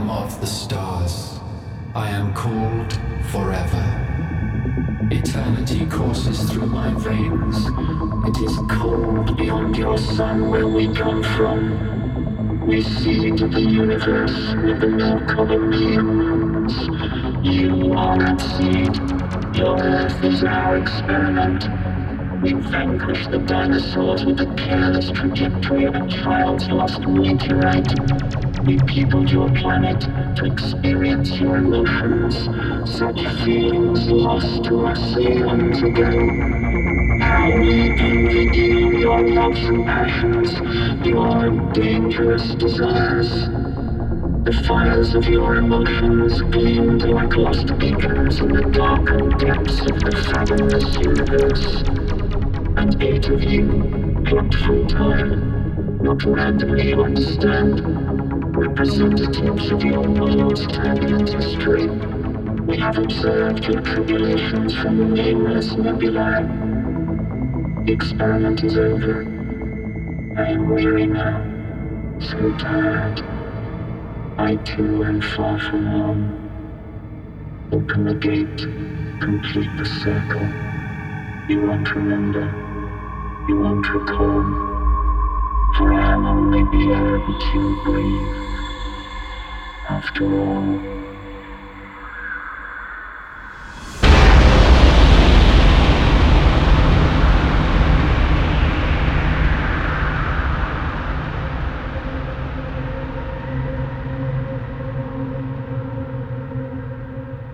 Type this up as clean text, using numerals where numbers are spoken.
am of the stars. I am called forever. Eternity courses through my veins. It is cold beyond your sun where we come from. We seed the universe with the milk of a million moons. You are that seed. Your earth is our experiment. We vanquish the dinosaurs with the careless trajectory of a child's lost meteorite. We peopled your planet to experience your emotions, such feelings lost to us eons ago. How we envied you, your loves and passions, your dangerous desires. The fires of your emotions gleamed like lost beacons in the darkened depths of the fathomless universe. And eight of you, plucked from time, not randomly you understand, representatives of your world's turbulent history. We have observed your tribulations from nameless nebulae. The experiment is over. I am weary now, so tired. I too am far from home. Open the gate, complete the circle. You won't remember, you won't recall, for I am only the air that you breathe. After all,